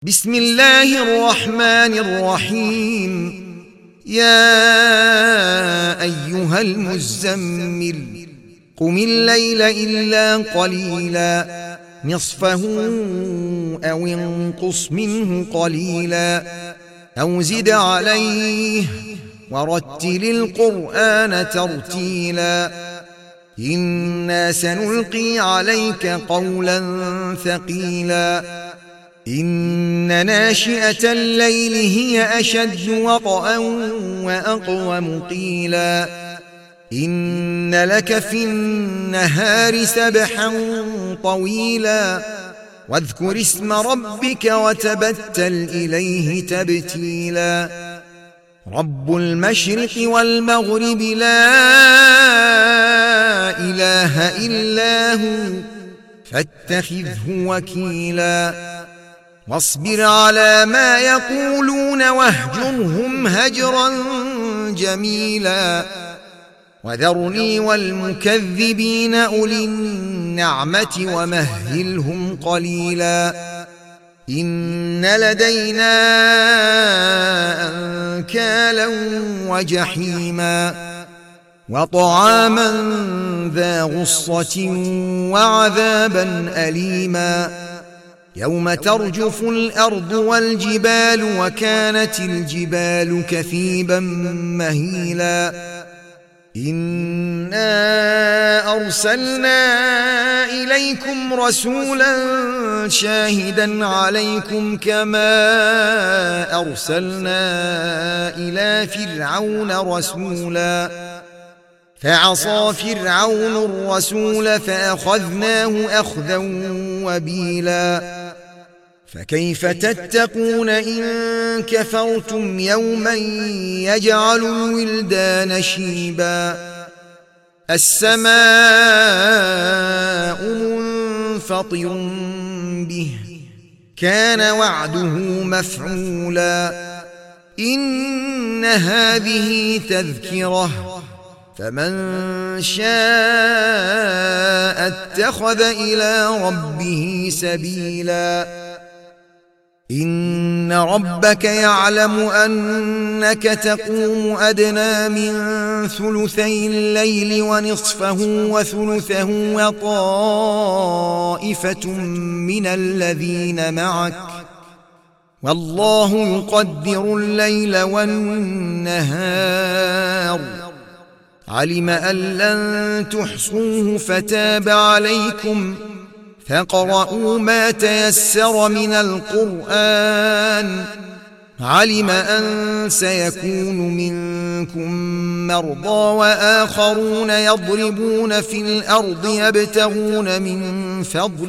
بسم الله الرحمن الرحيم. يا أيها المزمل قم الليل إلا قليلا نصفه أو انقص منه قليلا أو زد عليه ورتل القرآن ترتيلا إنا سنلقي عليك قولا ثقيلا إن ناشئة الليل هي أشد وطئا وأقوم قيلا إن لك في النهار سبحا طويلا واذكر اسم ربك وتبتل إليه تبتيلا رب المشرق والمغرب لا إله إلا هو فاتخذه وكيلا واصبر على ما يقولون واهجرهم هجرا جميلا وذرني والمكذبين أولي النعمة ومهلهم قليلا إن لدينا أنكالا وجحيما وطعاما ذا غصة وعذابا أليما يوم ترجف الأرض والجبال وكانت الجبال كثيبا مهيلا إنا أرسلنا إليكم رسولا شاهدا عليكم كما أرسلنا إلى فرعون رسولا فعصى فرعون الرسول فأخذناه أخذا وبيلا فكيف تتقون إن كفرتم يوما يجعل الولدان شيبا السماء منفطر به كان وعده مفعولا إن هذه تذكرة فمن شاء اتخذ إلى ربه سبيلا إن ربك يعلم أنك تقوم أدنى من ثلثي الليل ونصفه وثلثه وطائفة من الذين معك والله يقدر الليل والنهار علم أن لن تحصوه فتاب عليكم فاقرؤوا ما تيسر من القرآن علم أن سيكون منكم مرضى وآخرون يضربون في الأرض يبتغون من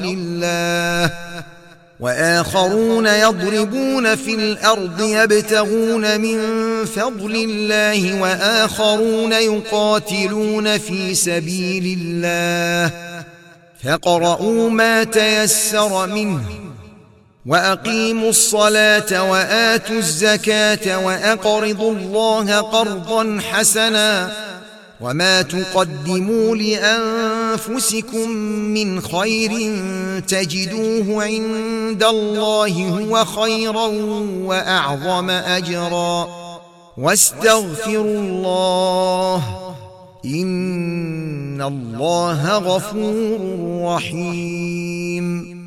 فضل الله وآخرون يقاتلون في سبيل الله فاقرؤوا ما تيسر منه وأقيموا الصلاة وآتوا الزكاة وأقرضوا الله قرضا حسنا وما تقدموا لأنفسكم من خير تجدوه عند الله هو خيرا وأعظم أجرا واستغفروا الله إن الله غفور رحيم.